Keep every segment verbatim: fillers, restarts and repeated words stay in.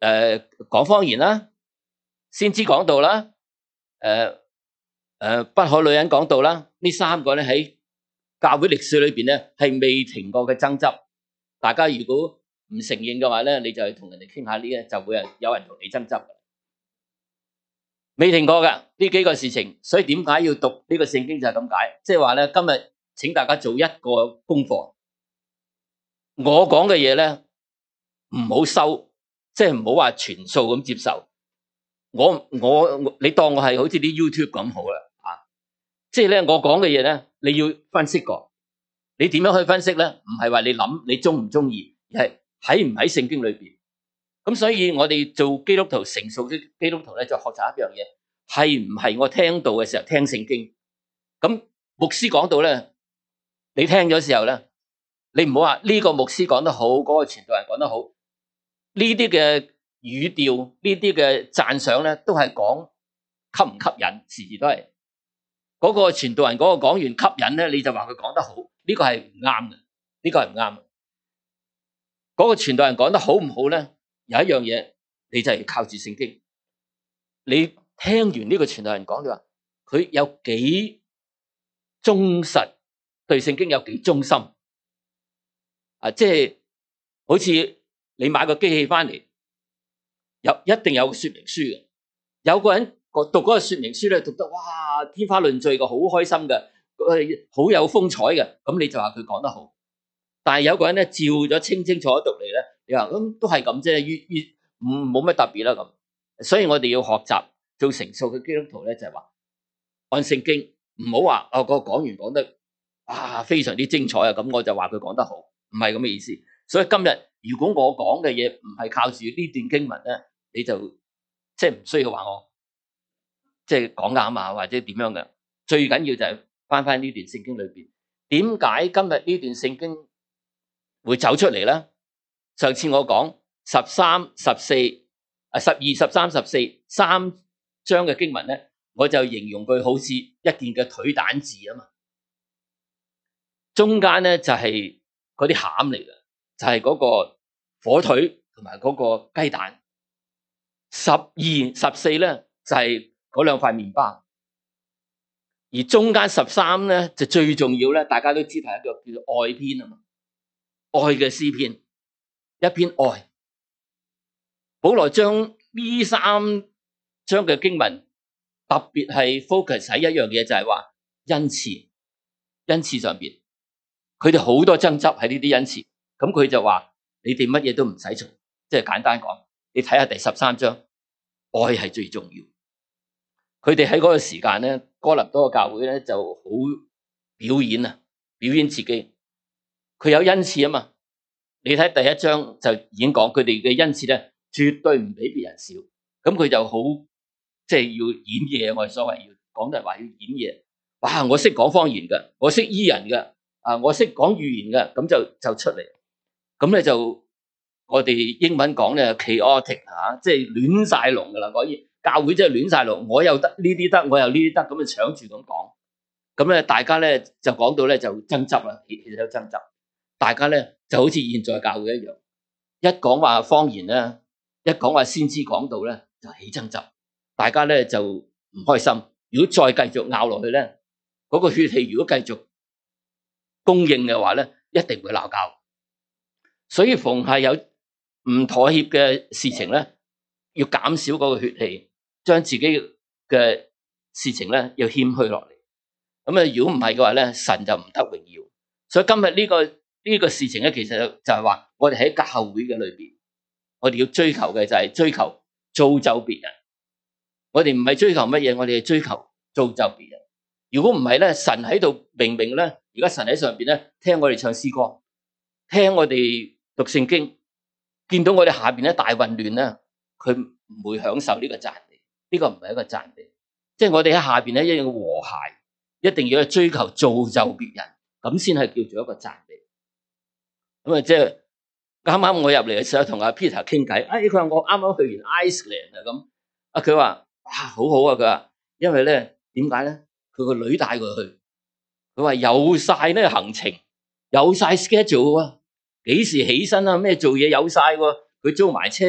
誒講方言啦，先知講道啦，誒誒不可女人講道啦，呢三個咧喺教會歷史裏邊咧係未停過嘅爭執。大家如果唔承認嘅話咧，你就去同人哋傾下呢咧，就會有人同你爭執。未停過㗎呢幾個事情，所以點解要讀呢個聖經就係咁解，即係話咧今日請大家做一個功課，我講嘅嘢咧唔好收，即係唔好話全數咁接受。我我你當我係好似啲 YouTube 咁好啦，啊，即係咧我講嘅嘢咧，你要分析過，你點樣去分析咧？唔係話你諗你中唔中意，而係喺唔喺聖經裏邊。咁所以我哋做基督徒，成熟嘅基督徒咧，就學習一樣嘢，係唔係我聽到嘅時候聽聖經？咁牧師講到咧，你聽咗時候咧，你唔好話呢個牧師講得好，嗰個傳道人講得好，呢啲嘅語調，呢啲嘅讚賞咧，都係講吸唔吸引，時時都係嗰個傳道人嗰個講完吸引咧，你就話佢講得好，呢個係唔啱嘅，呢個係唔啱嘅。嗰個傳道人講得好唔好咧？有一樣嘢，你就係靠住聖經。你聽完呢個傳道人講，你話佢有幾忠實，對聖經有幾忠心啊？即係好似你買個機器翻嚟，有一定有個說明書嘅。有個人讀嗰個說明書咧，讀得哇天花亂墜嘅，好開心嘅，好有風采嘅，咁你就話佢講得好。但係有個人咧照咗清清楚楚讀嚟咧，你話咁都係咁啫，越越唔冇乜特別啦咁。所以我哋要學習做成熟嘅基督徒咧，就係話按聖經，唔好話哦個講員講得啊非常之精彩啊，咁我就話佢講得好，唔係咁嘅意思。所以今日如果我講嘅嘢唔係靠住呢段經文咧，你就即係唔需要話我即係講啱啊，或者點樣嘅。最緊要就係翻翻呢段聖經裏邊，點解今日呢段聖經會走出嚟咧？上次我講十三、十四、啊十二、十三、十四三章嘅經文咧，我就形容佢好似一件嘅腿蛋字啊嘛。中間咧就係嗰啲餡嚟嘅，就係、是、嗰個火腿同埋嗰個雞蛋。十二、十四咧就係嗰兩塊麵包，而中間十三咧就最重要咧，大家都知係一個叫做愛篇啊嘛。愛嘅詩篇，一篇愛。保羅將呢三章嘅經文特別係 focus 喺一樣嘢，就係話恩賜，恩賜上邊，佢哋好多爭執喺呢啲恩賜。咁佢就話你哋乜嘢都唔使做，即係簡單講，你睇下第十三章，愛係最重要。佢哋喺嗰個時間咧，哥林多嘅教會咧就好表演啊，表演自己。佢有恩賜啊嘛，你睇第一章就已經講佢哋嘅恩賜咧，絕對唔比別人少。咁佢就好即係要演嘢，我哋所謂要講就係話要演嘢。哇！我識講方言嘅，我識醫人嘅，啊，我識講語言嘅，咁就就出嚟。咁咧就我哋英文講咧 chaotic 嚇，即係亂晒龍噶啦。可以教會真係亂晒龍，我又得呢啲得，我又呢啲得，咁就搶住咁講。咁咧大家咧就講到咧就爭執啦，其實有爭執。大家咧就好似現在教會一樣，一講話方言咧，一講話先知講道咧，就起爭執，大家咧就唔開心。如果再繼續拗落去咧，嗰個血氣如果繼續供應嘅話咧，一定會鬧交。所以逢係有唔妥協嘅事情咧，要減少嗰個血氣，將自己嘅事情咧要謙虛落嚟。咁啊，如果唔係嘅話咧，神就唔得榮耀。所以今日呢個。呢個事情咧，其實就係話，我哋喺教會嘅裏邊，我哋要追求嘅就係追求造就別人。我哋唔係追求乜嘢，我哋係追求造就別人。如果唔係咧，神喺度明明咧，而家神喺上邊咧，聽我哋唱詩歌，聽我哋讀聖經，見到我哋下邊咧大混亂咧，佢唔會享受呢個讚美。呢個唔係一個讚美，即係我哋喺下邊咧一定要和諧，一定要去追求造就別人，咁先係叫做一個讚美。咁啊，即係啱啱我入嚟嘅時候，同阿 Peter 傾偈，哎，佢話我啱啱去完 Iceland 啊，咁啊，佢話哇，好好啊，佢話，因為咧，點解咧？佢個女帶佢去，佢話有晒呢個行程，有晒 schedule 啊，幾時起身啊，咩做嘢有晒喎，佢租埋車，咁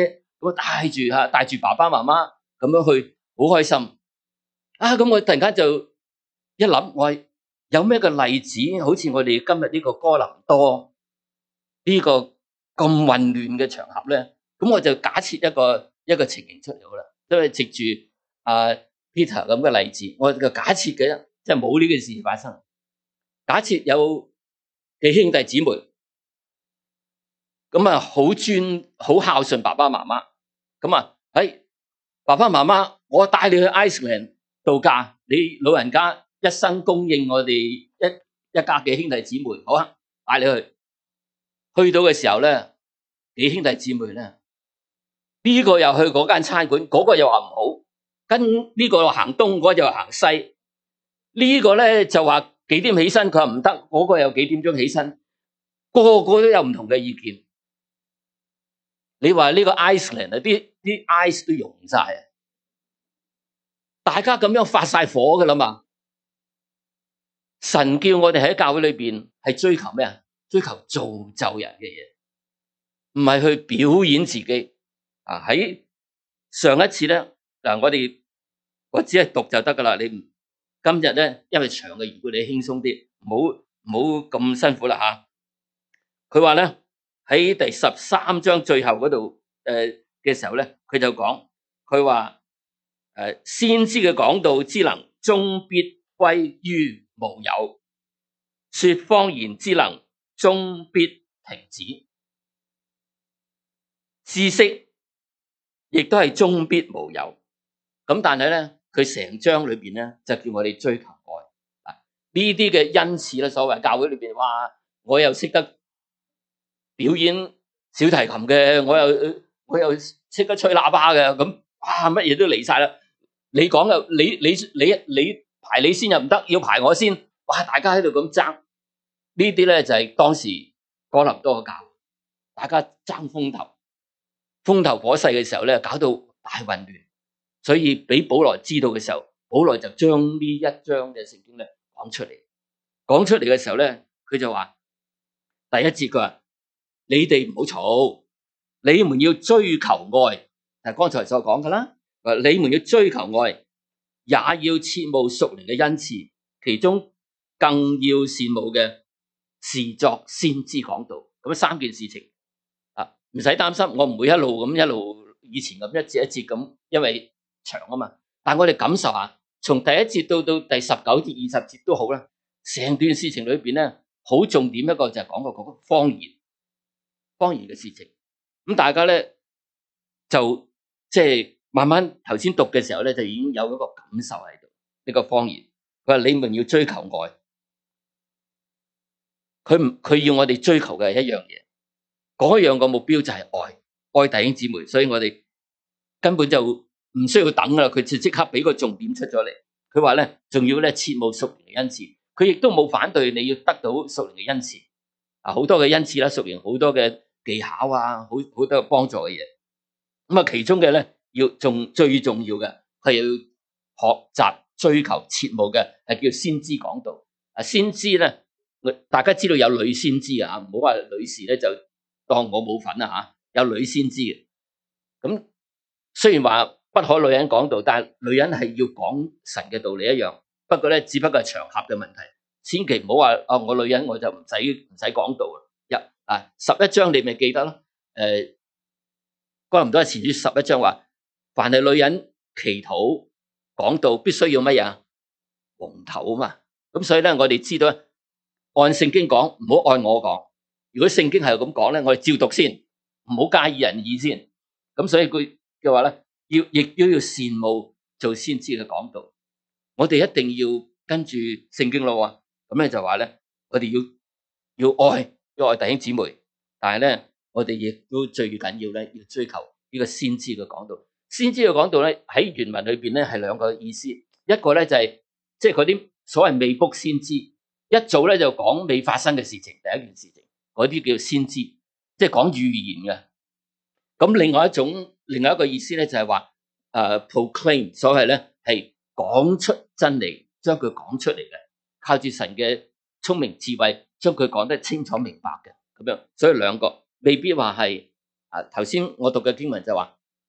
咁啊帶住嚇帶住爸爸媽媽咁樣去，好開心啊！咁我突然間就一諗，我有咩個例子，好似我哋今日呢個哥林多呢個咁混亂嘅場合咧？咁我就假設一個一個情形出嚟好啦，因為藉住啊 Peter 咁嘅例子，我就假設嘅，即係冇呢件事發生。假設有幾兄弟姊妹，咁啊好尊好孝順爸爸媽媽，咁啊喺爸爸媽媽，我帶你去 Iceland 度假，你老人家一生供應我哋一一家幾兄弟姊妹，好啊，帶你去。去到嘅時候咧，幾兄弟姊妹咧，呢個又去嗰間餐館，嗰個又話唔好，跟呢個行東，嗰個又行西，呢個咧就話幾點起身，佢話唔得，嗰個又幾點鐘起身，個個都有唔同嘅意見。你話呢個 Iceland 啊，啲啲 ice 都溶晒啊！大家咁樣發晒火噶啦嘛。神叫我哋喺教會裏邊係追求咩啊？追求造就人嘅嘢，唔係去表演自己啊！喺上一次咧嗱，我哋我只係讀就得噶啦。你唔今日咧，因為長嘅緣故，你輕鬆啲，唔好唔好咁辛苦啦吓。佢話咧喺第十三章最後嗰度誒嘅時候咧，佢就講佢話誒先知嘅講道之能，終必歸於無有；說方言之能，終必停止。知識亦都係終必無有。咁但係咧，佢成章裏邊咧就叫我哋追求愛啊！呢啲嘅恩賜咧，所謂教會裏邊，哇！我又識得表演小提琴嘅，我又我又識得吹喇叭嘅，咁哇乜嘢都嚟晒啦！你講嘅，你你你你排你先又唔得，要排我先，哇！大家喺度咁爭，呢啲咧就係當時哥林多嘅教會，大家爭風頭，風頭火勢嘅時候咧，搞到大混亂。所以俾保羅知道嘅時候，保羅就將呢一章嘅聖經咧講出嚟。講出嚟嘅時候咧，佢就話第一節佢話：你哋唔好嘈，你們要追求愛。係剛才所講嘅啦。話你們要追求愛，也要切慕屬靈嘅恩賜，其中更要羨慕嘅是作先知講道。咁三件事情啊，唔使擔心，我唔會一路咁一路以前咁一節一節咁，因為長啊嘛，但我哋感受下，從第一節到到第十九至二十節都好啦，成段事情裏邊咧，好重點一個就係講過嗰個方言，方言嘅事情。咁大家咧就即係慢慢頭先讀嘅時候咧，就已經有一個感受喺度。呢個方言，佢話你們要追求愛，佢唔佢要我哋追求嘅係一樣嘢，嗰樣個目標就係愛，愛弟兄姊妹，所以我哋根本就唔需要等啦，佢就即刻俾個重點出咗嚟。佢話咧，仲要咧切慕屬靈嘅恩賜，佢亦都冇反對你要得到屬靈嘅恩賜啊，好多嘅恩賜啦，屬靈好多嘅技巧啊，好好多嘅幫助嘅嘢。咁啊，其中嘅咧要仲最重要嘅係要學習追求切慕嘅係叫先知講道啊。先知咧，大家知道有女先知啊，唔好話女士咧就當我冇份啊吓，有女先知嘅。咁雖然話不可女人講道，但係女人係要講神嘅道理一樣。不過咧，只不過係場合嘅問題，千祈唔好話啊，我女人我就唔使唔使講道啦。一啊，十一章你咪記得咯。誒，哥林多前書十一章話，凡係女人祈禱講道，必須要乜嘢？蒙頭啊嘛。咁所以咧，我哋知道按聖經講，唔好按我講。如果聖經係咁講咧，我哋照讀先，唔好介意人意先。咁所以佢嘅話咧，要亦都要羨慕做先知嘅講道。我哋一定要跟住聖經咯喎。咁咧就話咧，我哋要要愛要愛弟兄姊妹，但係咧，我哋亦都最緊要咧，要追求呢個先知嘅講道。先知嘅講道咧，喺原文裏邊咧係兩個意思，一個咧就係即係嗰啲所謂未卜先知，一早咧就講未發生嘅事情，第一件事情嗰啲叫先知，即係講預言嘅。咁另外一種，另外一個意思咧就係話，誒 proclaim，所謂咧係講出真理，將佢講出嚟嘅，靠住神嘅聰明智慧，將佢講得清楚明白嘅咁樣。所以兩個未必話係啊，頭先我讀嘅經文就話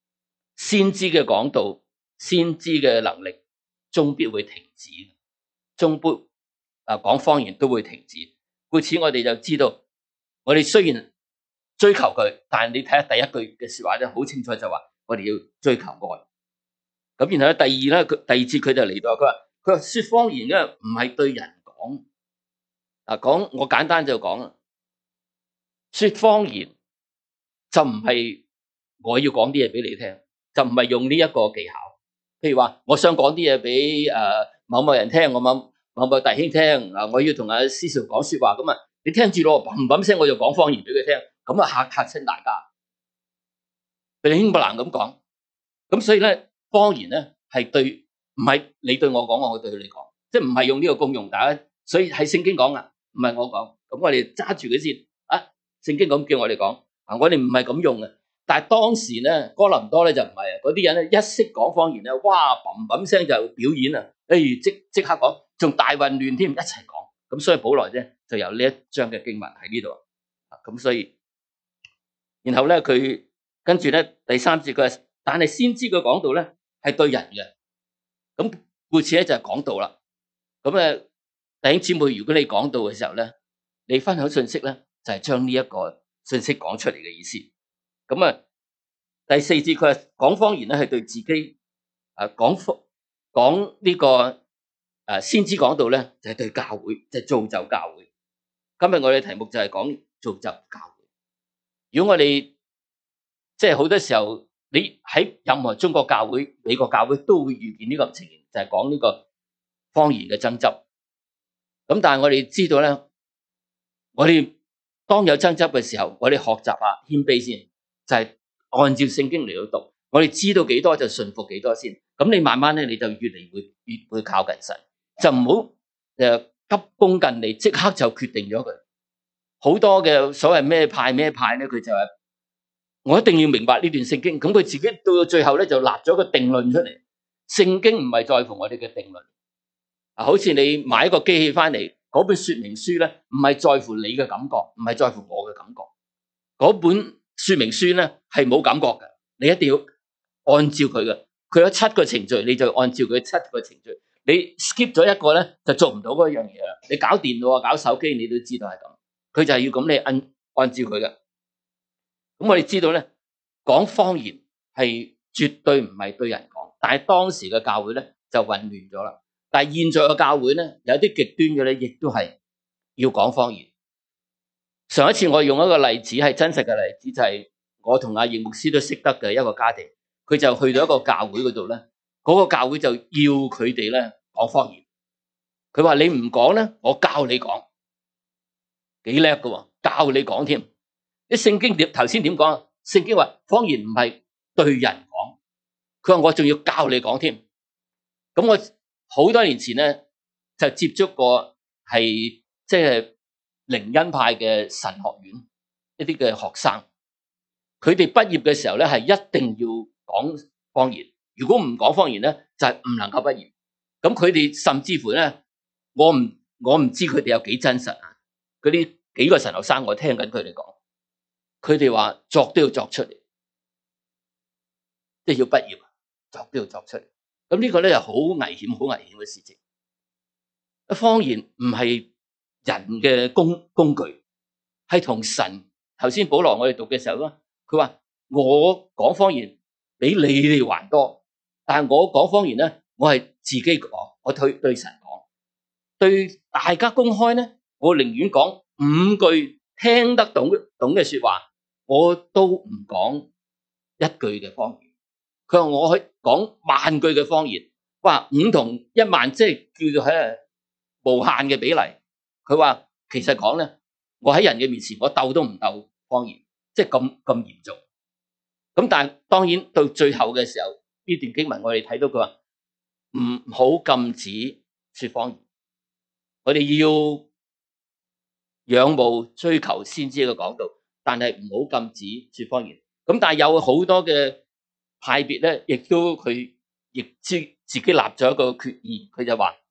先知嘅講道、先知嘅能力，終必會停止，終必啊講方言都會停止。故此我哋就知道，我哋雖然追求佢，但係你睇下第一句嘅說話咧，好清楚就話我哋要追求愛。咁然後咧，第二咧，佢第二節佢就嚟到，佢話佢話說方言咧唔係對人講，啊講我簡單就講啦，說方言就唔係我要講啲嘢俾你聽，就唔係用呢一個技巧。譬如話，我想講啲嘢俾誒某某人聽，我某某某弟兄聽，啊我要同阿思潮講說話咁啊，你聽住咯，砰砰聲我就講方言俾佢聽，咁啊嚇嚇親大家。你輕不難咁講，咁所以咧方言咧係對，唔係你對我講，我對你講，即係唔係用呢個功用，大家所以喺聖經講啊，唔係我講，咁我哋揸住佢先啊。聖經咁叫我哋講啊，我哋唔係咁用嘅。但係當時咧哥林多咧就唔係啊，嗰啲人咧一識講方言咧，哇砰砰聲就表演啊，誒即即刻講，仲大混亂添，一齊講。咁所以保羅咧就有呢一章嘅經文喺呢度啊，咁所以然後咧佢跟住咧第三節佢話，但係先知嘅講道咧係對人嘅，咁故此咧就係講道啦。咁誒弟兄姊妹，如果你講道嘅時候咧，你分享信息咧就係將呢一個信息講出嚟嘅意思。咁啊第四節佢話講方言咧係對自己啊講講呢個誒先知講道咧就係對教會，就係造就教會。今日我哋題目就係講造就教會。如果我哋即係好多時候，你喺任何中國教會、美國教會都會遇見呢個情形，就係講呢個方言嘅爭執。咁但係我哋知道咧，我哋當有爭執嘅時候，我哋學習下謙卑先，就係按照聖經嚟到讀。我哋知道幾多就順服幾多先。咁你慢慢咧，你就越嚟越越會靠近神，就唔好誒急功近利，即刻就決定咗佢。好多嘅所謂咩派咩派咧，佢就係我一定要明白呢段聖經，咁佢自己到到最後咧就立咗個定論出嚟。聖經唔係在乎我哋嘅定論啊，好似你買一個機器翻嚟，嗰本說明書咧唔係在乎你嘅感覺，唔係在乎我嘅感覺。嗰本說明書咧係冇感覺嘅，你一定要按照佢嘅。佢有七個程序，你就按照佢七個程序。你 skip 咗一個咧，就做唔到嗰樣嘢啦。你搞電腦啊，搞手機，你都知道係咁。佢就係要咁，你按按照佢嘅。咁我哋知道咧，講方言係絕對唔係對人講，但係當時嘅教會咧就混亂咗啦。但係現在嘅教會咧，有啲極端嘅咧，亦都係要講方言。上一次我用一個例子係真實嘅例子，就係我同阿葉牧師都識得嘅一個家庭，佢就去到一個教會嗰度咧，嗰個教會就要佢哋咧講方言。佢話你唔講咧，我教你講，幾叻㗎喎，教你講添。啲聖經點頭先點講啊？聖經話方言唔係對人講，佢話我仲要教你講添。咁我好多年前咧就接觸過係即係靈恩派嘅神學院一啲嘅學生，佢哋畢業嘅時候咧係一定要講方言，如果唔講方言咧就係唔能夠畢業。咁佢哋甚至乎咧，我唔我唔知佢哋有幾真實啊！嗰啲幾個神學生我聽緊佢哋講。佢哋話作都要作出嚟，即係要畢業，作都要作出嚟。咁呢個咧就好危險、好危險嘅事情。方言唔係人嘅工工具，係同神。頭先保羅我哋讀嘅時候咧，佢話我講方言比你哋還多，但係我講方言咧，我係自己講，我對對神講，對大家公開咧，我寧願講五句聽得懂懂嘅說話。我都唔講一句嘅方言，佢話我可以講萬句嘅方言，哇五同一萬即係叫做係無限嘅比例。佢話其實講咧，我喺人嘅面前我鬥都唔鬥方言，即係咁咁嚴重。咁但係當然到最後嘅時候，呢段經文我哋睇到佢話唔好禁止說方言，我哋要仰慕追求先知嘅講道。但係唔好禁止說方言，咁但係有好多嘅派別咧，亦都佢亦自自己立咗一個決議，佢就話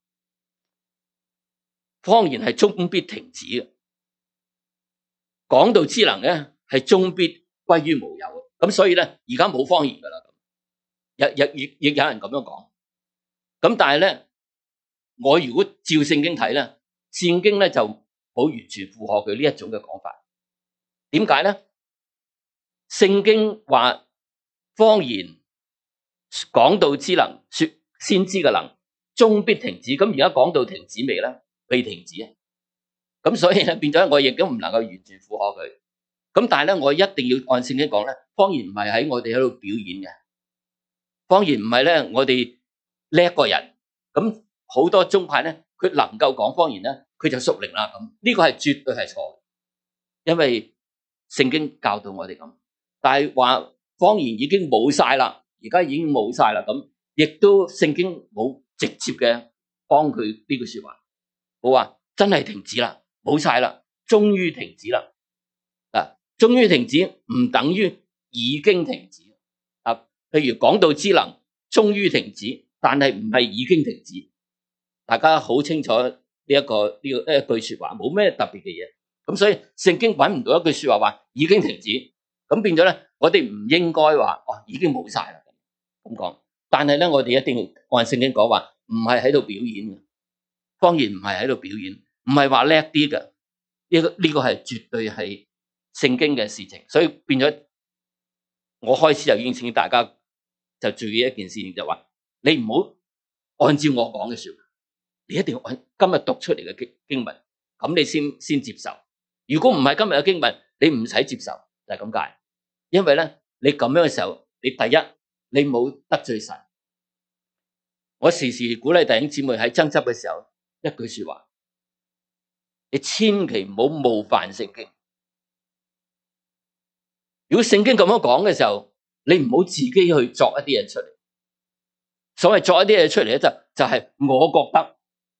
方言係終必停止嘅，講道之能咧係終必歸於無有。咁所以咧而家冇方言噶啦。 亦亦亦亦有人咁樣講。咁但係咧，我如果照聖經睇咧，聖經咧就冇完全符合佢呢一種嘅講法。點解咧？聖經話方言、講道之能、說先知嘅能，終必停止。咁而家講道停止未咧？未停止啊！咁所以咧變咗，我亦都唔能夠完全符合佢。咁但係咧，我一定要按聖經講咧，方言唔係喺我哋喺度表演嘅，方言唔係咧我哋叻個人。咁好多宗派咧，佢能夠講方言咧，佢就屬靈啦。咁呢個係絕對係錯嘅，因為聖經教導我哋咁。但係話方言已經冇晒啦，而家已經冇晒啦，咁亦都聖經冇直接嘅幫佢呢句說話，冇話真係停止啦，冇晒啦，終於停止啦。啊，終於停止唔等於已經停止啊。譬如講道之能終於停止，但係唔係已經停止。大家好清楚呢一個呢個一句說話，冇咩特別嘅嘢。咁所以聖經揾唔到一句說話話已經停止，咁變咗咧，我哋唔應該話哦已經冇晒啦咁講。但係咧，我哋一定要按聖經講話，唔係喺度表演嘅，方言唔係喺度表演，唔係話叻啲嘅。呢個呢個係絕對係聖經嘅事情。所以變咗，我開始就已經請大家就注意一件事情，就話你唔好按照我講嘅說話，你一定要按今日讀出嚟嘅經經文，咁你先先接受。如果唔係今日嘅經文，你唔使接受，就係咁解。因為咧，你咁樣嘅時候，你第一你冇得罪神。我時時鼓勵弟兄姊妹喺爭執嘅時候，一句說話，你千祈唔好冒犯聖經。如果聖經咁樣講嘅時候，你唔好自己去作一啲嘢出嚟。所謂作一啲嘢出嚟咧，就就係我覺得，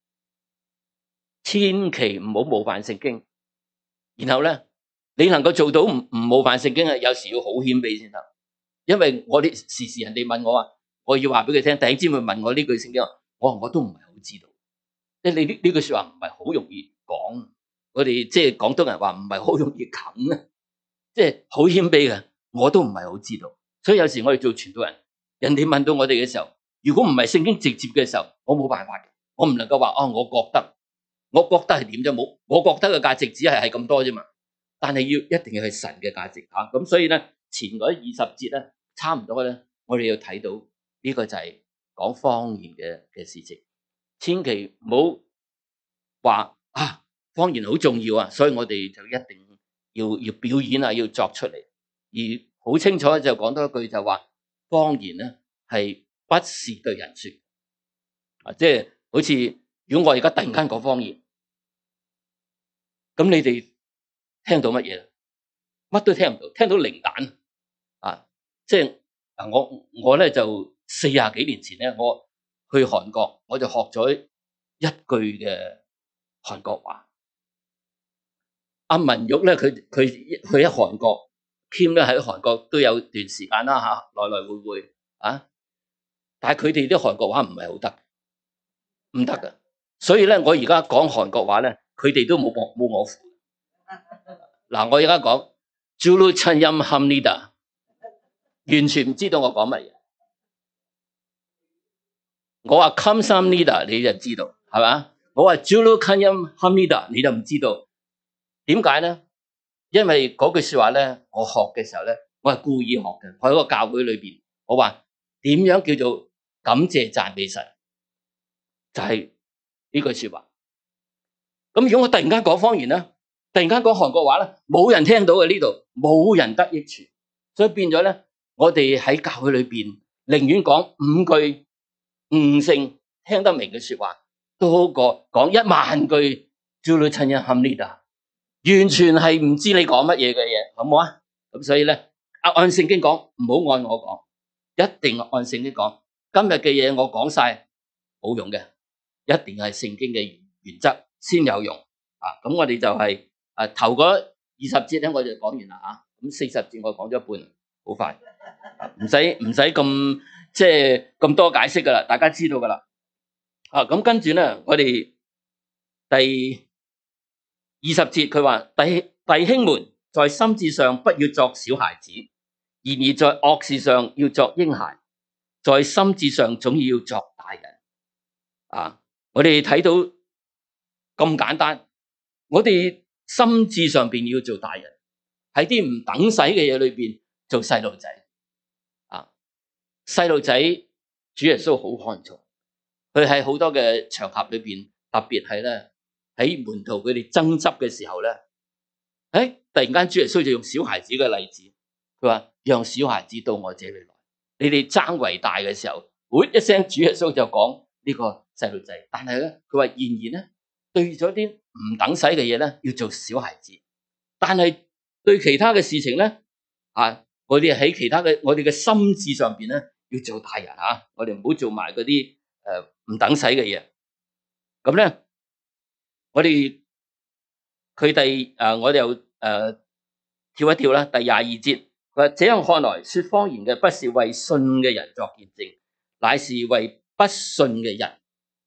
千祈唔好冒犯聖經。然後咧，你能夠做到唔唔冒犯聖經啊？有時要好謙卑先得。因為我哋時時人哋問我話，我要話俾佢聽，弟兄姊妹問我呢句聖經，我我都唔係好知道。即係你呢呢句說話唔係好容易講。我哋即係廣東人話唔係好容易啃啊，即係好謙卑嘅，我都唔係好知道。所以有時我哋做傳道人，人哋問到我哋嘅時候，如果唔係聖經直接嘅時候，我冇辦法嘅，我唔能夠話哦，我覺得，我覺得係點啫？冇，我覺得嘅價值只係係咁多啫嘛。但係要一定要係神嘅價值吓，咁所以咧前嗰二十節咧差唔多咧，我哋要睇到呢個就係講方言嘅嘅事情，千祈唔好話啊方言好重要啊，所以我哋就一定要要表演啊，要作出嚟，而好清楚就講多一句就話方言咧係不是對人說啊，即係好似如果我而家突然間講方言，咁你哋聽到乜嘢？乜都聽唔到，聽到零蛋啊！即係嗱，我我咧就四十幾年前咧，我去韓國，我就學咗一句嘅韓國話。阿文玉咧，佢佢去喺韓國，Kim 咧喺韓國都有段時間啦吓，來來回回啊。但係佢哋啲韓國話唔係好得，唔得噶。所以咧，我而家講韓國話咧，佢哋都冇我冇我符。嗱，我而家講 Julu Chanyam Hamnida， 完全唔知道我講乜嘢。我話 Kamsamnida 你就知道係嘛？我話 Julu Chanyam Hamnida 你就唔知道。點解咧？因為嗰句說話咧，我學嘅時候咧，我係故意學嘅。我喺個教會裏邊，我話點樣叫做感謝讚美神，就係呢句說話。咁如果我突然間講方言咧，突然間講韓國話咧，冇人聽到嘅，呢度，冇人得益處，所以變咗咧，我哋喺教會裏邊寧願講五句悟性聽得明嘅說話，都好過講一萬句 Julu Chanyam Hamnida， 完全係唔知你講乜嘢嘅嘢，好唔好啊？咁所以咧，按聖經講，唔好按我講，一定按聖經講。今日嘅嘢我講晒冇用嘅，一定係聖經嘅原則先有用啊！咁我哋就係、是。啊，頭嗰二十節咧，我就講完啦吓，咁四十節我講咗一半，好快，唔使唔使咁即係咁多解釋噶啦，大家知道噶啦。啊，咁跟住咧，我哋第二十節佢話弟弟兄們，在心智上不要作小孩子，然而在惡事上要作嬰孩， 在心志上總要作大人。啊，我哋睇到咁簡單，我哋心志上邊要做大人，喺啲唔等使嘅嘢裏邊做細路仔。啊，細路仔主耶穌好看重，佢喺好多嘅場合裏邊，特別係咧喺門徒佢哋爭執嘅時候咧，誒，突然間主耶穌就用小孩子嘅例子，佢話讓小孩子到我這裏來，你哋爭為大嘅時候，喂一聲主耶穌就講呢個細路仔，但係咧佢話然而咧對咗啲唔等使嘅嘢咧要做小孩子，但係對其他嘅事情咧啊，我哋喺其他嘅我哋嘅心智上邊咧要做大人啊，我哋唔好做埋嗰啲誒唔等使嘅嘢。咁咧我哋佢第誒我哋又誒跳一跳啦，第廿二節佢話這樣看來，說方言嘅不是為信嘅人作見證，乃是為不信嘅人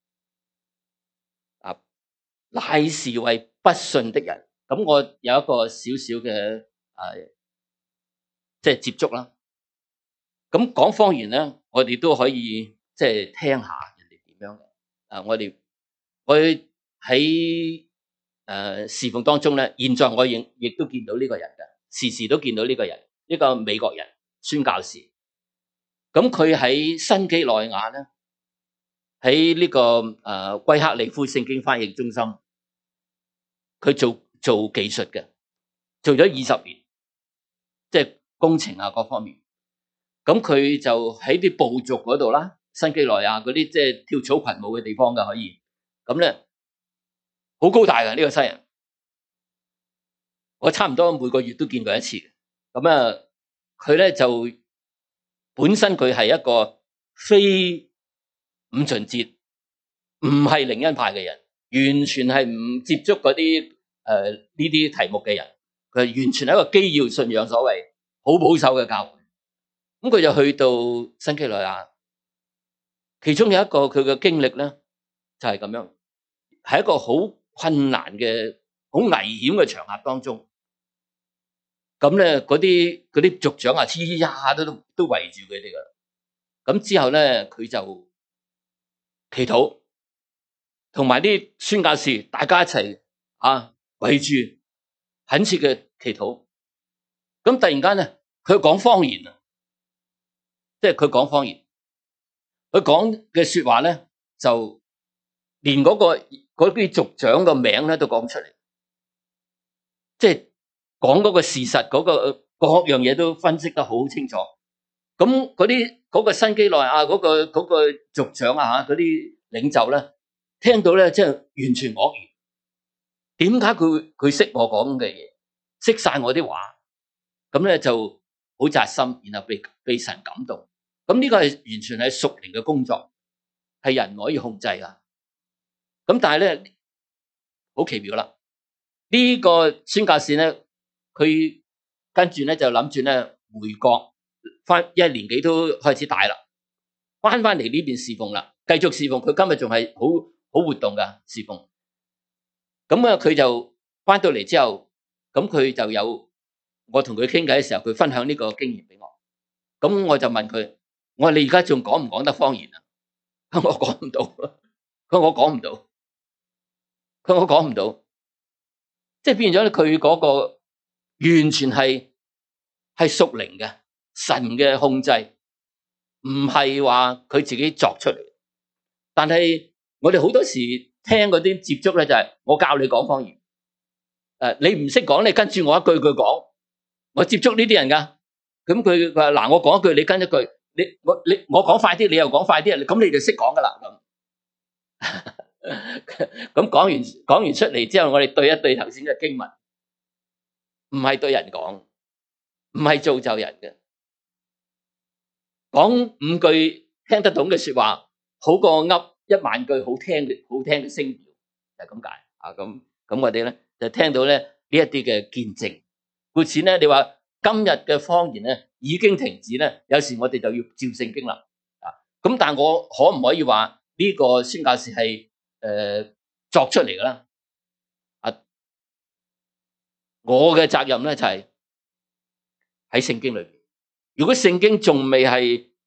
啊，乃是為不信的人。咁我有一個少少嘅誒，即係接觸啦。咁講方言咧，我哋都可以即係聽下人哋點樣嘅。啊，我哋我喺誒侍奉當中咧，現在我亦亦都見到呢個人嘅，時時都見到呢個人，呢個美國人宣教士。咁佢喺新幾內亞咧，喺呢個誒威克里夫聖經翻譯中心，佢做做技術嘅，做咗二十年，即係工程啊各方面。咁佢就喺啲部族嗰度啦，新幾內亞嗰啲即係跳草裙舞嘅地方嘅可以。咁咧好高大嘅呢個西人，我差唔多每個月都見過一次。咁啊，佢咧就本身佢係一個非五旬節，唔係靈恩派嘅人，完全係唔接觸嗰啲誒呢啲題目嘅人。佢係完全係一個基要信仰，所謂好保守嘅教會。咁佢就去到新幾內亞，其中有一個佢嘅經歷咧，就係咁樣，係一個好困難嘅、好危險嘅場合當中。咁咧，嗰啲嗰啲族長啊，咿咿呀呀都都圍住佢哋噶。咁之後咧，佢就祈禱，同埋啲宣教士大家一齊啊圍住，懇切嘅祈禱。咁突然間咧，佢講方言啊！即係佢講方言，佢講嘅說話咧，就連嗰個嗰啲族長個名咧都講出嚟，即係講嗰個事實，嗰個各樣嘢都分析得好清楚。咁嗰啲嗰個新幾內亞嗰個嗰個族長啊吓，嗰啲領袖咧，聽到咧即係完全愕然。點解佢佢識我講嘅嘢，識晒我啲話？咁咧就好扎心，然後被被神感動。咁呢個係完全係屬靈嘅工作，係人唔可以控制噶。咁但係咧好奇妙啦，呢個宣教士咧，佢跟住咧就諗住咧回國翻，因為年紀都開始大啦，翻翻嚟呢邊侍奉啦，繼續侍奉。佢今日仲係好好活動噶侍奉。咁啊，佢就翻到嚟之後，咁佢就有我同佢傾偈嘅時候，佢分享呢個經驗俾我。咁我就問佢，我話你而家仲講唔講得方言啊？佢話我講唔到，佢話我講唔到，佢話我講唔到，即係變咗佢嗰個完全係係屬靈嘅神嘅控制，唔係話佢自己作出嚟。但係我哋好多時聽嗰啲接觸咧，就係我教你講方言，誒，你唔識講，你跟住我一句句講。我接觸呢啲人噶，咁佢話嗱，我講一句，你跟一句，你我你我講快啲，你又講快啲，咁你就識講噶啦。咁咁講完講完出嚟之後，我哋對一對頭先嘅經文，唔係對人講，唔係造就人嘅，講五句聽得懂嘅說話，好過噏一萬句好聽嘅好聽嘅聲調，就係咁解啊。咁咁我哋咧就聽到咧呢一啲嘅見證。故此咧，你話今日嘅方言咧已經停止咧，有時我哋就要照聖經啦。啊，咁但係我可唔可以話呢個宣教士係誒作出嚟嘅啦？啊，我嘅責任咧就係喺聖經裏邊。如果聖經仲未係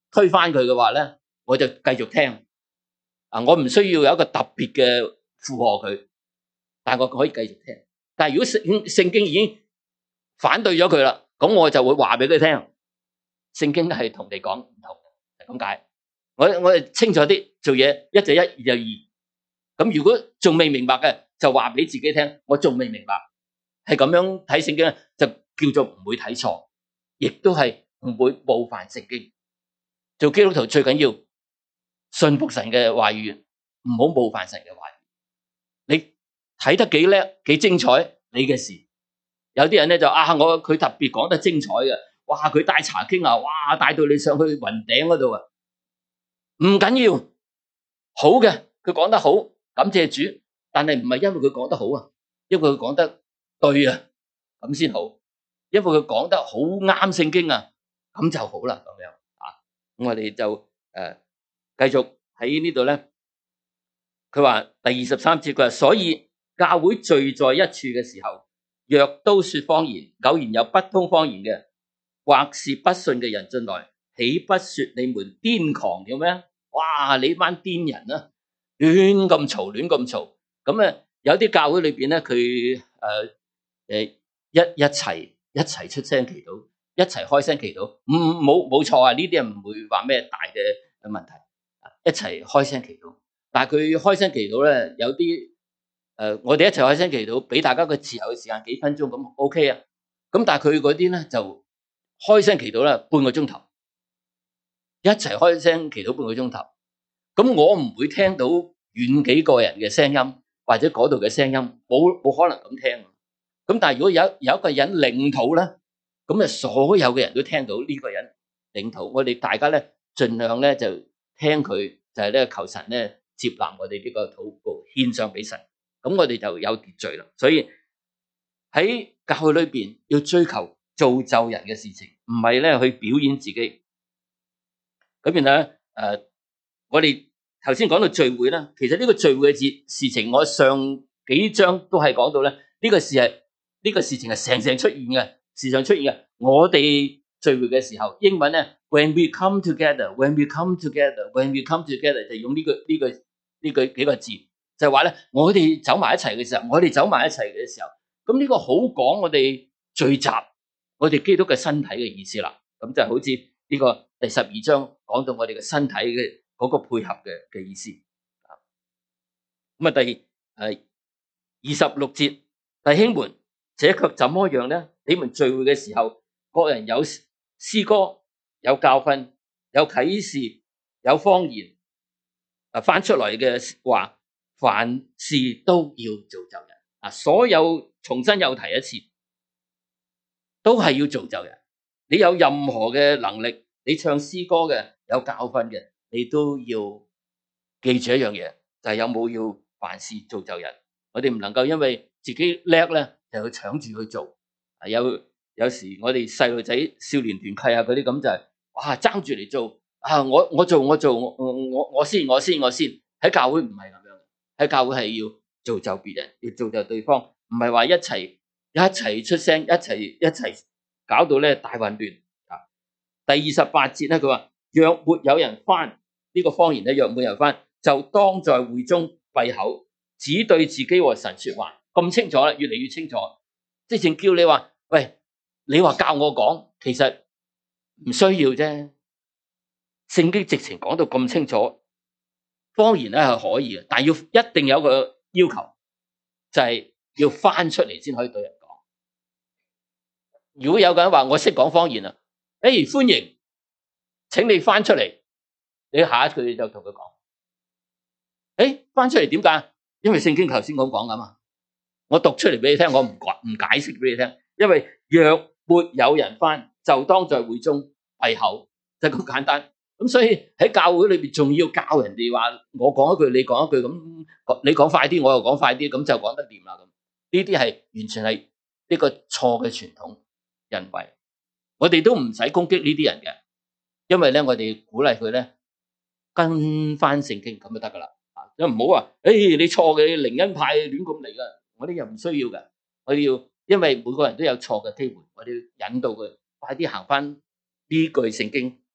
推翻佢嘅話咧，我就繼續聽。啊，我唔需要有一個特別嘅附和佢，但係我可以繼續聽。但係如果聖聖經已經反對咗佢啦，咁我就會話俾佢聽，聖經係同你講唔同嘅，係咁解。我我哋清楚啲做嘢，一就一，二就二。咁如果仲未明白嘅，就話俾自己聽，我仲未明白，係咁樣睇聖經咧，就叫做唔會睇錯，亦都係唔會冒犯聖經。做基督徒最緊要信服神嘅話語，唔好冒犯神嘅話語。你睇得幾叻幾精彩，你嘅事。有啲人咧就啊，我佢特別講得精彩嘅，哇！佢帶查經啊，哇！帶到你上去雲頂嗰度啊，唔緊要，好嘅，佢講得好，感謝主。但係唔係因為佢講得好啊，因為佢講得對啊，咁先好。因為佢講得好啱聖經啊，咁就好啦，咁樣啊。咁我哋就誒繼續喺呢度咧。佢話第二十三節，佢話所以教會聚在一處嘅時候，若都說方言，偶然有不通方言嘅，或是不信嘅人進來，豈不說你們癲狂了咩？哇！你班癲人啊，亂咁嘈，亂咁嘈。咁啊，有啲教會裏邊咧，佢誒誒一一齊一齊出聲祈禱，一齊開聲祈禱，唔冇冇錯啊！呢啲人唔會話咩大嘅問題，一齊開聲祈禱。但係佢開聲祈禱咧，有啲誒、呃，我哋一齊開聲祈禱，俾大家個自由嘅時間幾分鐘咁 OK 啊。咁但係佢嗰啲咧就開聲祈禱啦，半個鐘頭，一齊開聲祈禱半個鐘頭。咁我唔會聽到遠幾個人嘅聲音，或者嗰度嘅聲音，冇冇可能咁聽。咁但係如果有有一個人領禱咧，咁啊所有嘅人都聽到呢個人領禱。我哋大家咧盡量咧就聽佢，就係咧求神咧接納我哋呢個禱告，獻上俾神，咁我哋就有秩序啦。所以喺教會裏邊要追求造就人嘅事情，唔係咧去表演自己。咁然後咧，誒，我哋頭先講到聚會啦，其實呢個聚會嘅事事情，我上幾章都係講到咧，呢個事係呢個事情係成成出現嘅，時常出現嘅。我哋聚會嘅時候，英文咧 ，when we come together，when we come together，when we come together，就用呢個呢個呢句幾個字，就係話咧，我哋走埋一齊嘅時候，我哋走埋一齊嘅時候，咁呢個好講我哋聚集，我哋基督嘅身體嘅意思啦。咁就好似呢個第十二章講到我哋嘅身體嘅嗰個配合嘅嘅意思。咁啊，第誒二十六節，弟兄們，這卻怎麼樣呢？你們聚會嘅時候，各人有詩歌，有教訓，有啟示，有方言，啊，翻出來嘅話，凡事都要造就人。啊，所有重新又提一次，都係要造就人。你有任何嘅能力，你唱詩歌嘅，有教訓嘅，你都要記住一樣嘢，就係有冇要凡事造就人。我哋唔能夠因為自己叻咧，就去搶住去做。有有時我哋細路仔少年團契啊嗰啲咁就係，哇爭住嚟做啊！我我做我做我我我先我先我先。喺教會唔係咁樣，喺教會係要造就別人，要造就對方，唔係話一齊一齊出聲，一齊一齊搞到咧大混亂啊！第二十八節咧，佢話若沒有人翻呢個方言咧，若沒有人翻，就當在會中閉口，只對自己和神說話。咁清楚啦，越嚟越清楚。直情叫你話，喂，你話教我講，其實唔需要啫。聖經直情講到咁清楚，方言咧係可以嘅，但係要一定有個要求，就係要翻出嚟先可以對人講。如果有個人話我識講方言啊，誒，歡迎，請你翻出嚟，你下一句就同佢講，誒，翻出嚟點解？因為聖經頭先咁講噶嘛。我讀出嚟俾你聽，我唔唔解釋俾你聽，因為若沒有人翻，就當在會中閉口，就咁簡單。咁所以喺教會裏邊仲要教人哋話，我講一句，你講一句，咁你講快啲，我又講快啲，咁就講得掂啦。咁呢啲係完全係呢個錯嘅傳統人為，我哋都唔使攻擊呢啲人嘅，因為咧我哋鼓勵佢咧跟翻聖經咁就得噶啦。啊，唔好話，誒你錯嘅，靈恩派亂咁嚟噶。我哋又唔需要嘅，我哋要，因為每個人都有錯嘅機會，我哋要引導佢快啲行翻呢句聖經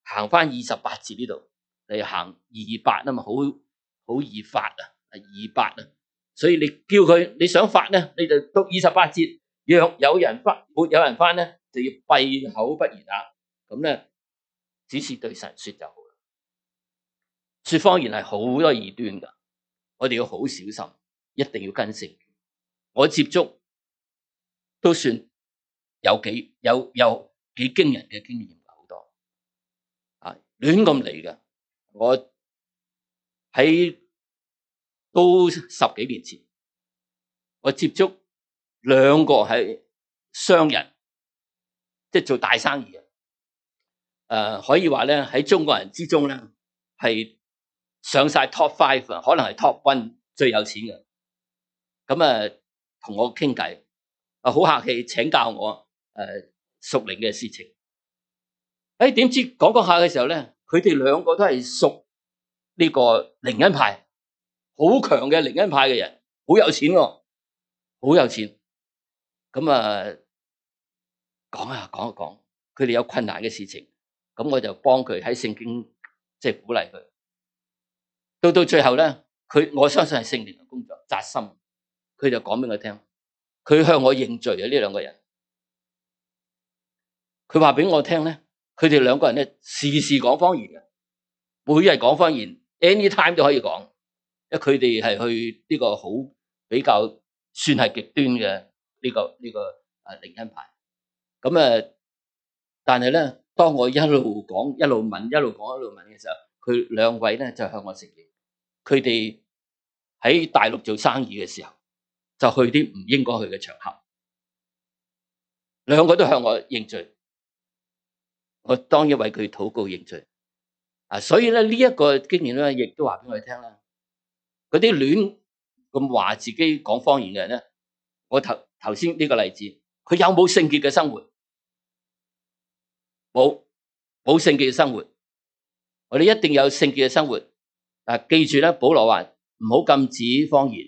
行翻二十八節呢度，你行二八啊嘛，好好易發啊，二八啊，所以你叫佢你想發咧，你就讀二十八節，若有人發，沒有人翻咧，就要閉口不言啊。咁咧，只是對神說就好啦。說方言係好多異端噶，我哋要好小心，一定要跟聖經。我接觸都算有幾有有幾驚人嘅經驗好多啊，亂咁嚟嘅。我喺都十幾年前，我接觸兩個係商人，即係做大生意嘅。誒、呃，可以話咧喺中國人之中咧係上晒 top five 啊，可能係 top one 最有錢嘅。咁啊，同我傾偈，啊好客氣，請教我誒屬靈嘅事情。誒，點知講講下嘅時候咧，佢哋兩個都係屬呢個靈恩派，好強嘅靈恩派嘅人，好有錢喎，好有錢。咁啊，講啊講一講，佢哋有困難嘅事情，咁我就幫佢喺聖經即係鼓勵佢。到到最後咧，佢我相信係聖靈嘅工作扎心，佢就講俾我聽，佢向我認罪啊！呢兩個人，佢話俾我聽咧，佢哋兩個人咧時時講方言嘅，每日講方言 ，anytime 都可以講，因為佢哋係去呢個好比較算係極端嘅呢個呢個誒靈恩派。咁啊，但係咧，當我一路講一路問，一路講一路問嘅時候，佢兩位咧就向我承認，佢哋喺大陸做生意嘅時候，就去啲唔應該去嘅場合，兩個都向我認罪，我當然為佢禱告認罪。啊，所以咧呢一個經驗咧，亦都話俾我哋聽啦。嗰啲亂咁話自己講方言嘅人咧，我頭頭先呢個例子，佢有冇聖潔嘅生活？冇，冇聖潔嘅生活。我哋一定有聖潔嘅生活。啊，記住咧，保羅話唔好禁止方言。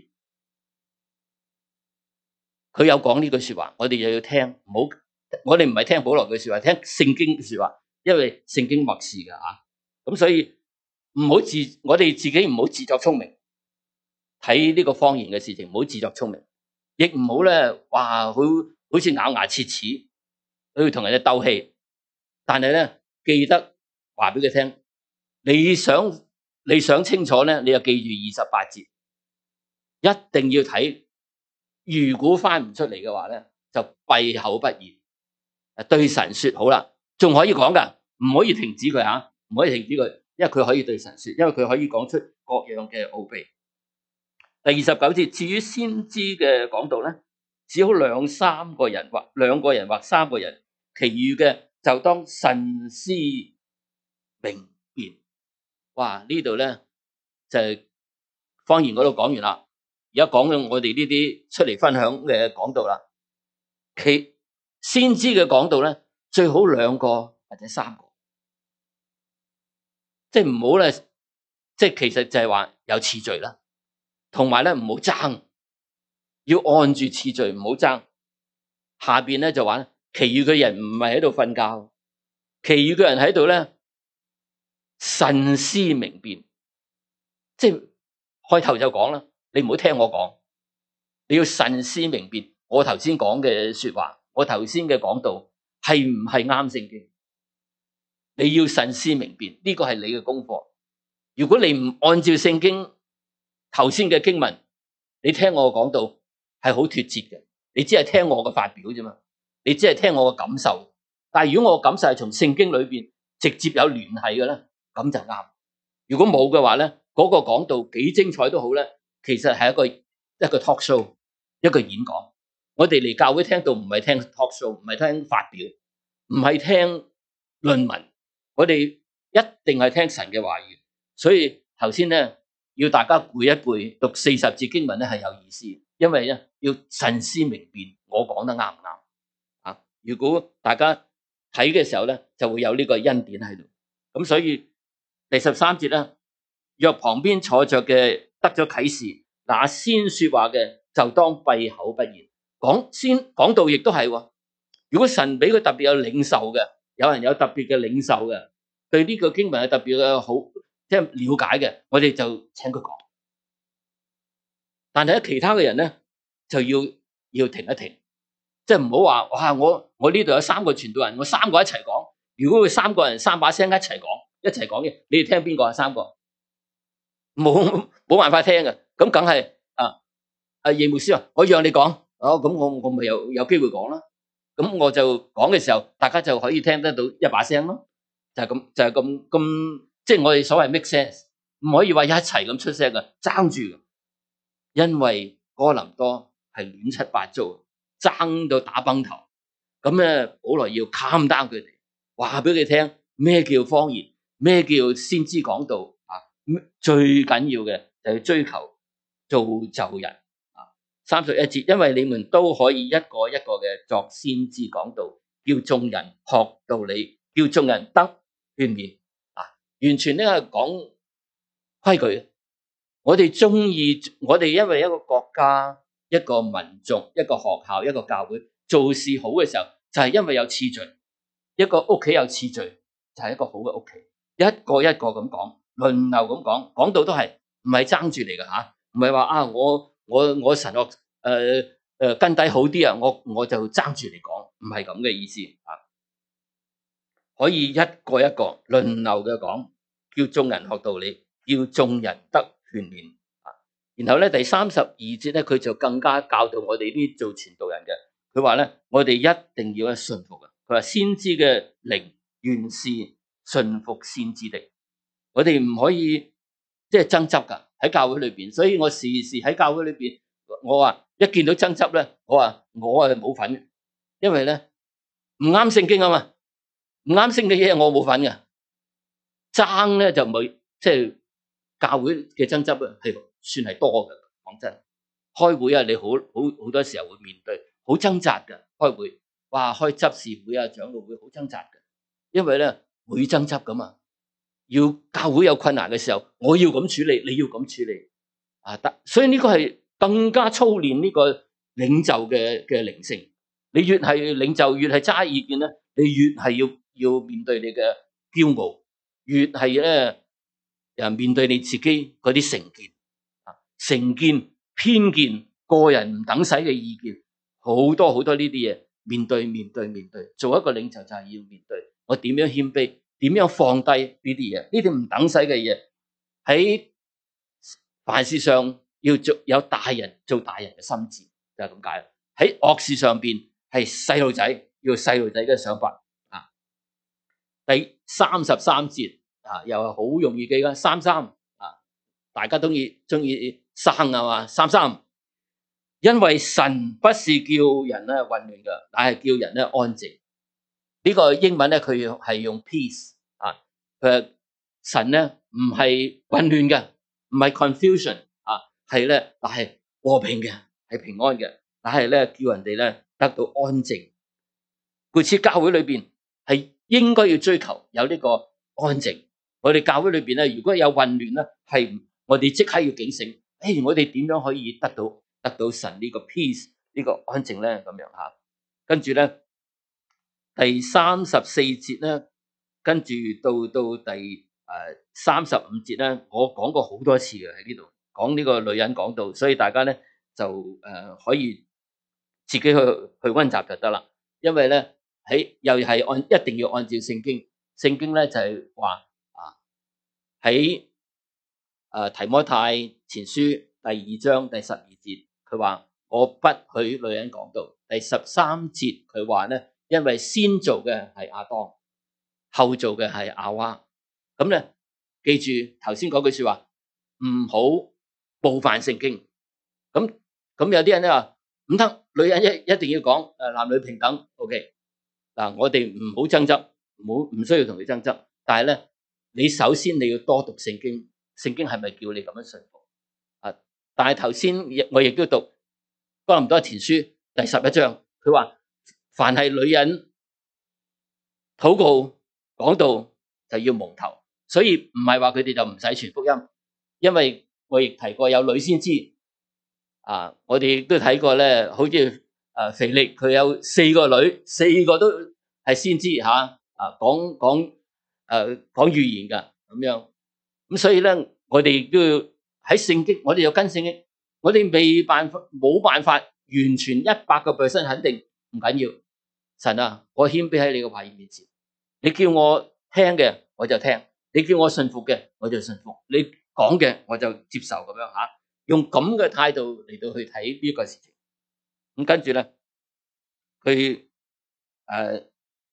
佢有講呢句說話，我哋又要聽，唔好，我哋唔係聽保羅嘅說話，聽聖經嘅說話，因為聖經默示嘅吓，咁所以唔好自，我哋自己唔好自作聰明，睇呢個方言嘅事情，唔好自作聰明，亦唔好咧，哇，好好似咬牙切齒，去同人哋鬥氣，但係咧記得話俾佢聽，你想你想清楚咧，你就記住二十八節，一定要睇。如果翻唔出嚟嘅話咧，就閉口不言。對神說好啦，仲可以講噶，唔可以停止佢吓，唔可以停止佢，因為佢可以對神說，因為佢可以講出各樣嘅奧秘。第二十九節，至於先知嘅講道咧，只好兩三個人或兩個人或三個人，其餘嘅就當慎思明辨。哇，呢度咧就係方言嗰度講完啦。而家講到我哋呢啲出嚟分享嘅講道啦，其先知嘅講道咧，最好兩個或者三個，即係唔好咧，即係其實就係話有次序啦，同埋咧唔好爭，要按住次序，唔好爭。下邊咧就話，其餘嘅人唔係喺度瞓覺，其餘嘅人喺度咧慎思明辨，即係開頭就講啦。你唔好聽我講，你要慎思明辨我頭先講嘅說話，我頭先嘅講道係唔係啱聖經？你要慎思明辨，呢個係你嘅功課。如果你唔按照聖經頭先嘅經文，你聽我講道係好脫節嘅，你只係聽我嘅發表啫嘛，你只係聽我嘅感受。但係如果我嘅感受係從聖經裏邊直接有聯繫嘅咧，咁就啱。如果冇嘅話咧，嗰個講道幾精彩都好咧。其實係一個一個 talk show， 一個演講。我哋嚟教會聽到唔係聽 talk show， 唔係聽發表，唔係聽論文，我哋一定係聽神嘅話語。所以頭先咧要大家背一背，讀四十節經文咧係有意思，因為咧要慎思明辨，我講得啱唔啱啊？如果大家睇嘅時候咧，就會有呢個恩典喺度。咁所以第十三節咧，若旁邊坐着嘅得咗啟示，那先說話嘅就當閉口不言。講先講道亦都係，如果神俾佢特別有領受嘅，有人有特別嘅領受嘅， 對呢個經文係特別嘅好，即係了解嘅，我哋就請佢講。但係咧，其他嘅人咧就要要停一停，即係唔好話哇！我我呢度有三個傳道人，我三個一齊講。如果佢三個人三把聲一齊講，一齊講嘅，你哋聽邊個啊？三個冇冇辦法聽嘅，咁梗係啊！阿葉牧師話：我讓你講，哦咁我我咪有有機會講啦。咁我就講嘅時候，大家就可以聽得到一把聲咯。就係咁，就係咁咁，即係我哋所謂 make sense，唔可以話一齊咁出聲嘅，爭住。因為哥林多係亂七八糟，爭到打崩頭。咁咧，保羅要 calm down佢哋，話俾佢聽咩叫方言，咩叫先知講道啊。最緊要嘅就係追求造就人啊。三十一節，因為你們都可以一個一個嘅作先知講道，叫眾人學道理，叫眾人得勸勉啊。完全呢係講規矩。我哋中意，我哋因為一個國家、一個民族、一個學校、一個教會做事好嘅時候，就係因為有次序。一個屋企有次序，就係一個好嘅屋企。一個一個咁講，輪流咁講，講到都係唔係爭住嚟嘅吓，唔係話啊我我我神學誒誒根底好啲啊，我我就爭住嚟講，唔係咁嘅意思啊。可以一個一個輪流嘅講，叫眾人學道理，叫眾人得勸勉啊。然後咧第三十二節咧，佢就更加教導我哋啲做傳道人嘅。佢話咧，我哋一定要去順服嘅。佢話先知嘅靈原是順服先知的，我哋唔可以即係爭執噶喺教會裏邊。所以我時時喺教會裏邊，我話一見到爭執咧，我話我係冇份，因為咧唔啱聖經啊嘛，唔啱聖經嘅嘢我冇份嘅。爭咧就唔係即係教會嘅爭執啊，係算係多嘅。講真，開會啊，你好好好多時候會面對好掙扎嘅開會。哇！開執事會啊、長老會好掙扎嘅，因為咧會爭執噶嘛。要教會有困難嘅時候，我要咁處理，你要咁處理啊得。所以呢個係更加操練呢個領袖嘅嘅靈性。你越係領袖，越係揸意見咧，你越係要要面對你嘅驕傲，越係咧誒面對你自己嗰啲成見啊、成見、偏見、個人唔等使嘅意見，好多好多呢啲嘢。面對面對面對，做一個領袖就係要面對。我點樣謙卑，點樣放低呢啲嘢？呢啲唔等使嘅嘢，喺凡事上要做有大人做大人嘅心志，就係咁解。喺惡事上邊係細路仔，要細路仔嘅想法啊。第三十三節啊，又係好容易記㗎，三三啊，大家都中意中意生啊嘛，三三。因為神不是叫人咧混亂嘅，但係叫人咧安靜。呢個英文咧佢係用 peace 啊，佢神咧唔係混亂嘅，唔係 confusion 啊，係咧但係和平嘅，係平安嘅，但係咧叫人哋咧得到安靜。故此教會裏邊係應該要追求有呢個安靜。我哋教會裏邊咧如果有混亂咧，係我哋即刻要警醒。誒，我哋點樣可以得到？得到神呢個 peace 呢個安靜咧咁樣吓，跟住咧第三十四節咧，跟住到到第誒三十五節咧，我講過好多次嘅喺呢度講呢個女人講道，所以大家咧就誒、呃、可以自己去去溫習就得啦。因為咧喺又係按一定要按照聖經，聖經咧就係、是、話啊喺誒提摩太前書第二章第十二節。佢話我不許女人講道。第十三節佢話咧，因為先做嘅係亞當，後做嘅係亞娃。咁咧，記住頭先嗰句說話，唔好冒犯聖經。咁咁有啲人咧話唔得，女人一一定要講誒男女平等。OK 嗱，我哋唔好爭執，唔好唔需要同你爭執。但係咧，你首先你要多讀聖經，聖經係咪叫你咁樣順服？但係頭先我亦都讀哥林多前書第十一章，佢話凡係女人禱告講道就要蒙頭，所以唔係話佢哋就唔使傳福音，因為我亦提過有女先知啊，我哋亦都睇過咧，好似誒腓力佢有四個女，四個都係先知吓啊，講講誒講預言㗎咁樣。咁所以咧，我哋都要喺聖經，我哋要跟聖經，我哋未辦法冇辦法完全一百個 percent 肯定，唔緊要。神啊，我謙卑喺你嘅話語面前，你叫我聽嘅我就聽，你叫我信服嘅我就信服，你講嘅我就接受咁樣吓，用咁嘅態度嚟到去睇呢個事情。咁跟住咧，佢誒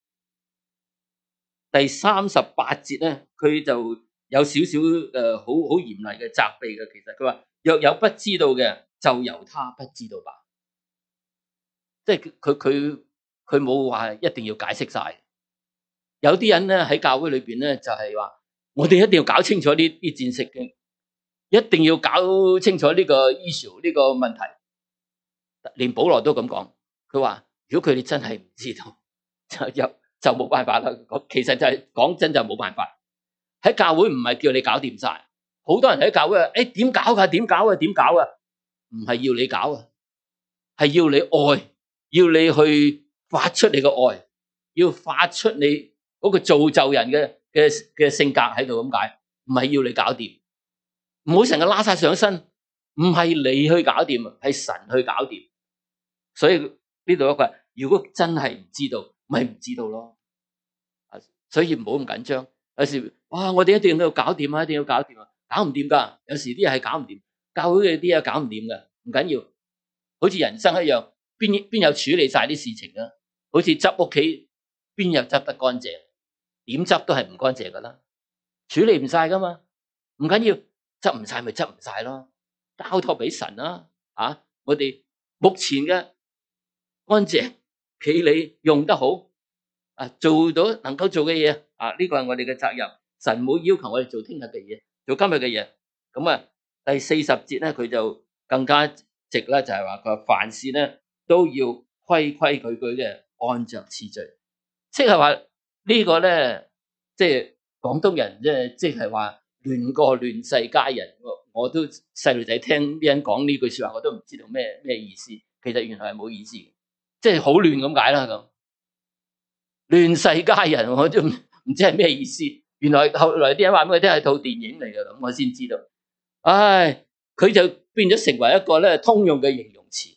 第三十八節咧，佢就有少少誒好好嚴厲嘅責備嘅。其實佢話若有不知道嘅，就由他不知道吧。即係佢佢佢冇話一定要解釋晒。有啲人咧喺教會裏邊咧就係話，我哋一定要搞清楚呢啲戰式嘅，一定要搞清楚呢個 issue 呢個問題。連保羅都咁講，佢話如果佢哋真係唔知道，就有就冇辦法啦。其實就係講真就冇辦法。喺教會唔係叫你搞掂晒，好多人喺教會話，誒點搞噶？點搞啊？點搞啊？唔係要你搞啊，係要你愛，要你去發出你嘅愛，要發出你嗰個造就人嘅嘅嘅性格喺度咁解，唔係要你搞掂，唔好成日拉晒上身，唔係你去搞掂啊，係神去搞掂。所以呢度一個，如果真係唔知道，咪唔知道咯。所以唔好咁緊張。有時哇，我哋一定要搞掂啊，一定要搞掂啊，搞唔掂噶。有時啲嘢係搞唔掂，教會嘅啲嘢搞唔掂噶，唔緊要。好似人生一樣，邊邊有處理晒啲事情啊？好似執屋企，邊有執得乾淨？點執都係唔乾淨噶啦，處理唔晒噶嘛，唔緊要，執唔晒咪執唔晒咯，交託俾神啦。啊，我哋目前嘅乾淨企理用得好啊，做到能夠做嘅嘢啊，呢個係我哋嘅責任。神冇要求我哋做聽日嘅嘢，做今日嘅嘢。咁啊，第四十節咧，佢就更加直啦，就係話佢話凡事咧都要規規矩矩嘅按着次序，即係話呢個咧，即係廣東人即係即係話亂過亂世佳人。我我都細路仔聽啲人講呢句說話，我都唔知道咩咩意思。其實原來係冇意思，即係好亂咁解啦咁。亂世佳人，我都唔唔知係咩意思。原來後來啲人話俾我聽係套電影嚟嘅，咁我先知道。唉，佢就變咗成為一個咧通用嘅形容詞，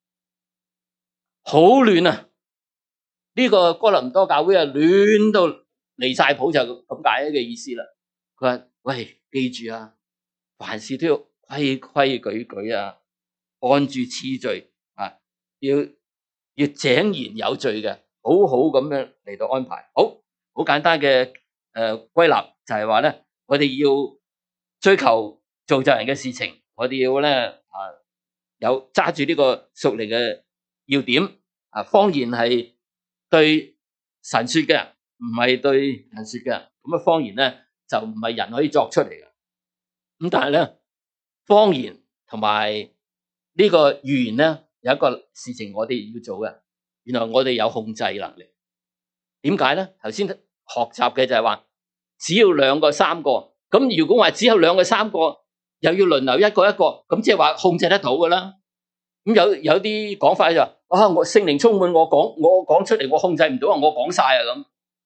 好亂啊！呢個哥林多教會啊，亂到離晒譜，就咁解嘅意思啦。佢話：喂，記住啊，凡事都要規規矩矩啊，按住次序啊，要要井然有序嘅。好好咁樣嚟到安排，好好簡單嘅誒歸納就係話咧，我哋要追求造就人嘅事情，我哋要咧啊有揸住呢個屬靈嘅要點啊，方言係對神說嘅，唔係對人說嘅。咁啊，方言咧就唔係人可以作出嚟嘅。咁但係咧，方言同埋呢個預言咧有一個事情我哋要做嘅。原來我哋有控制能力，點解咧？頭先學習嘅就係話，只要兩個三個，咁如果話只有兩個三個，又要輪流一個一個，咁即係話控制得到噶啦。咁有有啲講法就話，啊，我聖靈充滿我講，我講出嚟我控制唔到啊，我講晒啊咁，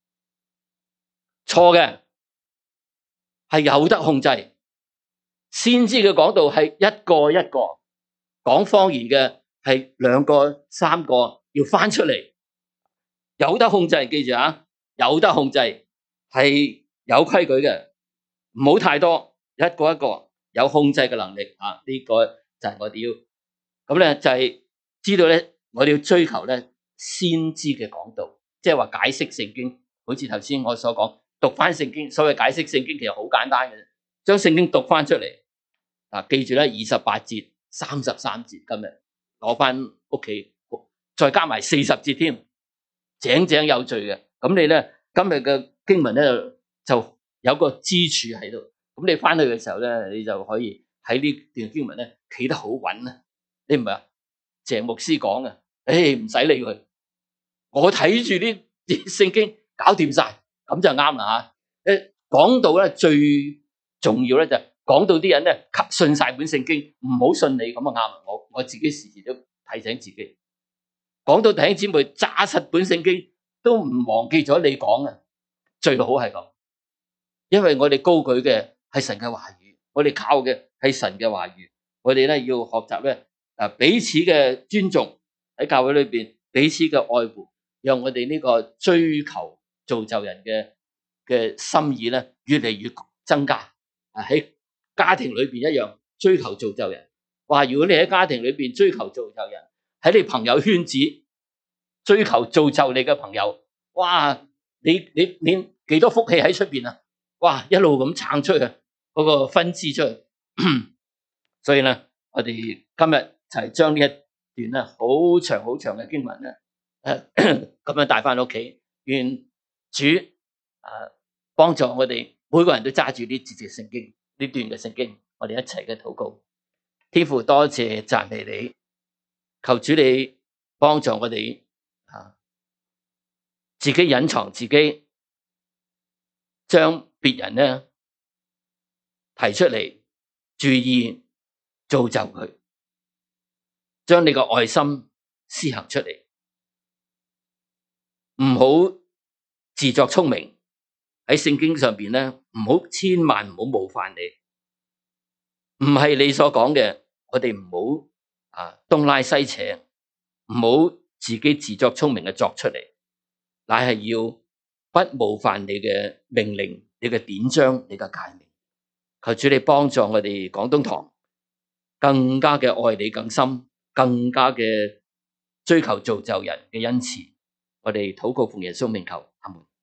錯嘅，係有得控制。先知嘅講道係一個一個講方言嘅，係兩個三個。要翻出嚟，有得控制，記住啊，有得控制係有規矩嘅，唔好太多，一個一個有控制嘅能力啊！呢個就係我哋要咁咧，就係知道咧，我哋要追求咧先知嘅講道，即係話解釋聖經。好似頭先我所講，讀翻聖經，所謂解釋聖經其實好簡單嘅，將聖經讀翻出嚟啊！記住咧，二十八節、三十三節，今日攞翻屋企。再加埋四十節添，井井有序嘅。咁你咧今日嘅經文咧就有個支柱喺度。咁你翻去嘅時候咧，你就可以喺呢段經文咧企得好穩啦。你唔係啊？鄭牧師講嘅，誒唔使理佢，我睇住啲聖經搞掂晒，咁就啱啦吓。誒講到咧最重要咧就係講到啲人咧信晒本聖經，唔好信你咁啊啱。我我自己時時都提醒自己。講到弟兄姊妹揸實本聖經都唔忘記咗你講啊，最好係咁。 因為我哋高舉嘅係神嘅話語，我哋靠嘅係神嘅話語。我哋咧要學習咧，誒彼此嘅尊重，喺教會裏邊彼此嘅愛護，讓我哋呢個追求造就人嘅嘅心意咧越嚟越增加。啊喺家庭裏邊一樣追求造就人。話如果你喺家庭裏邊追求造就人，喺你朋友圈子追求造就你嘅朋友，哇！你你你幾多福氣喺出邊啊？哇！一路咁撐出去嗰個分支出去。所以咧，我哋今日就係將呢一段咧好長好長嘅經文咧，誒咁樣帶翻屋企。願主啊幫助我哋每個人都揸住呢節節聖經，呢段嘅聖經，我哋一齊嘅禱告。天父多謝讚美你，求主你幫助我哋啊，自己隱藏自己，將別人咧提出嚟，注意造就佢，將你個愛心施行出嚟，唔好自作聰明。喺聖經上邊咧，唔好千萬唔好冒犯你，唔係你所講嘅，我哋唔好啊東拉西扯，唔好自己自作聰明嘅作出嚟，乃係要不冒犯你嘅命令、你嘅典章、你嘅誡命。求主你幫助我哋廣東堂更加嘅愛你更深，更加嘅追求造就人嘅恩賜。我哋禱告奉耶穌名求，阿門。